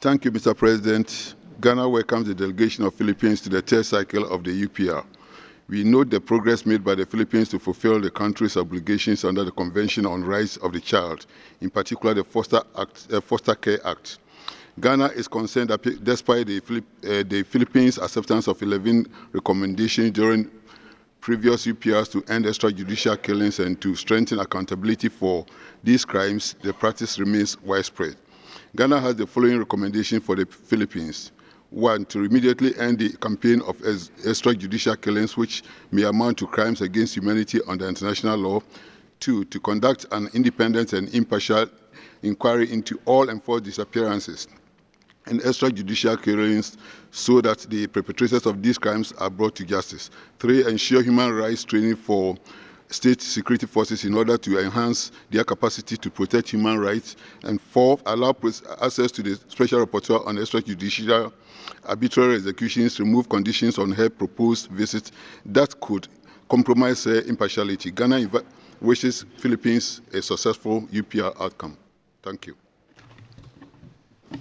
Thank you, Mr. President. Ghana welcomes the delegation of Philippines to the third cycle of the UPR. We note the progress made by the Philippines to fulfill the country's obligations under the Convention on Rights of the Child, in particular the Foster Care Act. Ghana is concerned that despite the Philippines' acceptance of 11 recommendations during previous UPRs to end extrajudicial killings and to strengthen accountability for these crimes, the practice remains widespread. Ghana has the following recommendation for the Philippines. 1. To immediately end the campaign of extrajudicial killings which may amount to crimes against humanity under international law. 2. To conduct an independent and impartial inquiry into all enforced disappearances and extrajudicial killings so that the perpetrators of these crimes are brought to justice. 3. Ensure human rights training for state security forces in order to enhance their capacity to protect human rights. And 4. Allow access to the Special Rapporteur on extrajudicial arbitrary executions, remove conditions on her proposed visit that could compromise her impartiality. Ghana wishes Philippines a successful UPR outcome. Thank you.